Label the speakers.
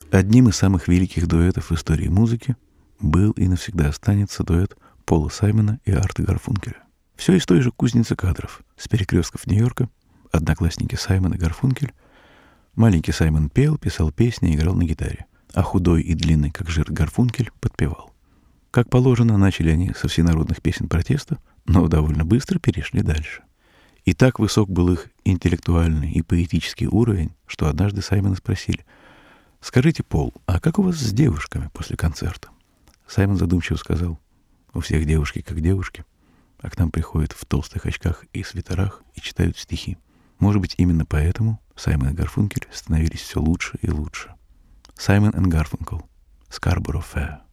Speaker 1: Одним из самых великих дуэтов в истории музыки был и навсегда останется дуэт Пола Саймона и Арта Гарфункеля. Все из той же кузницы кадров, с перекрестков Нью-Йорка, одноклассники Саймон и Гарфункель. Маленький Саймон пел, писал песни, играл на гитаре, а худой и длинный, как жир, Гарфункель подпевал. Как положено, начали они со всенародных песен протеста, но довольно быстро перешли дальше. И так высок был их интеллектуальный и поэтический уровень, что однажды Саймона спросили: «Скажите, Пол, а как у вас с девушками после концерта?» Саймон задумчиво сказал: «У всех девушки как девушки, а к нам приходят в толстых очках и свитерах и читают стихи. Может быть, именно поэтому Саймон и Гарфункель становились все лучше и лучше». Саймон и Гарфункел. Scarborough Fair.